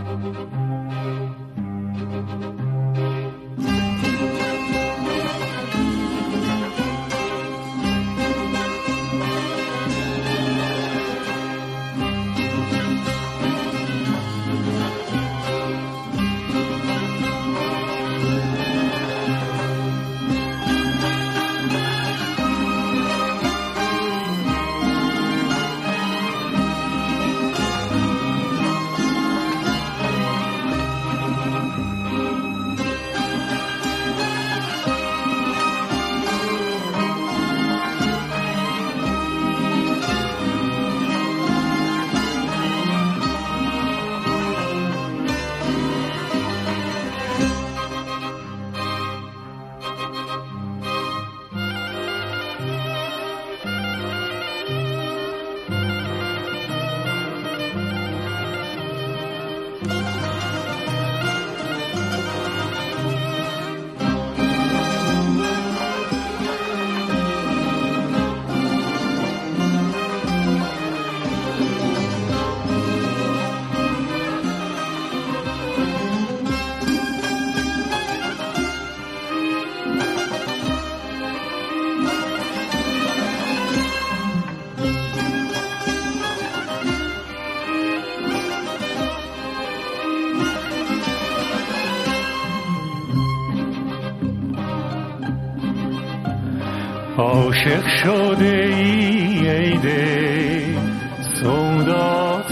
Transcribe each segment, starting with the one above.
عاشق شده ای دل سودات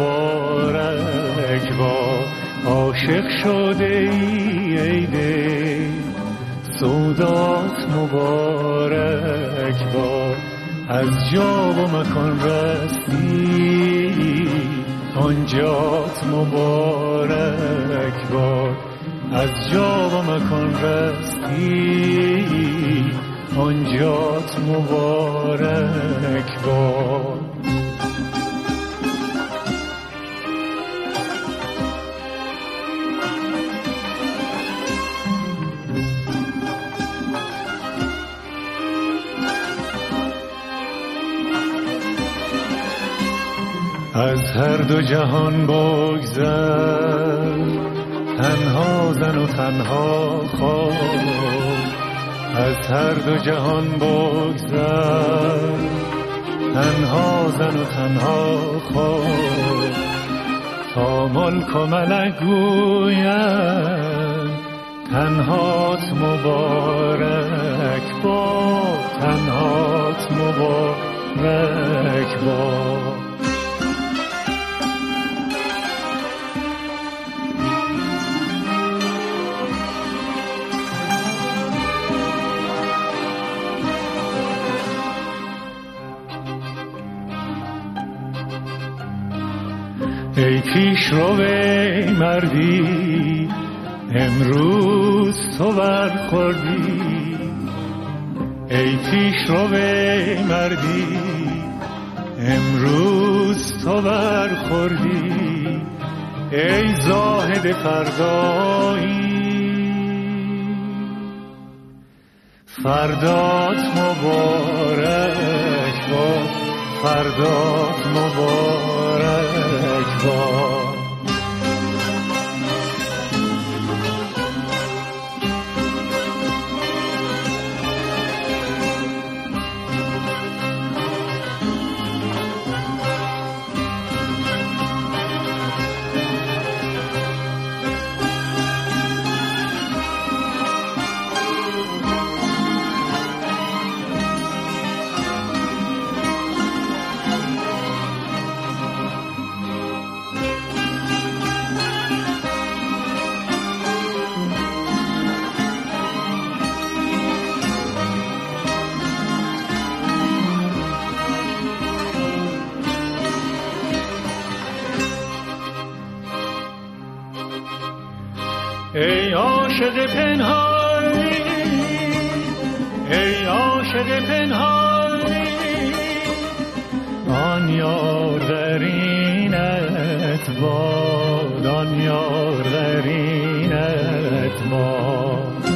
مبارک با عاشق شده ای دل سودات مبارک با از جا و مکان رستی آنجات مبارک با از جا و مکان رستی آنجات مبارک باد. از هر دو جهان بگذر تنها زن و تنها خواب از هر دو جهان بگذر تنها زن و تنها خواب تا ملک و ملک گویم تنهات مبارک با تنهات مبارک با. ای پیشرو مردی امروز تو برخوردی ای پیشرو مردی امروز تو برخوردی ای زاهد فردایی فردات مبارک باد فردات مبارک باد. ای عاشق پنهانی ای عاشق پنهانی آن یار غرینت باد آن یار غرینت باد.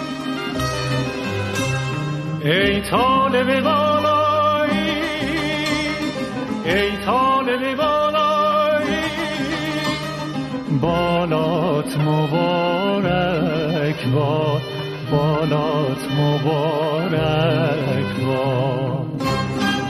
ای طالب بالایی ای طالب بالایی بالات مبارک باد بالات مبارک باد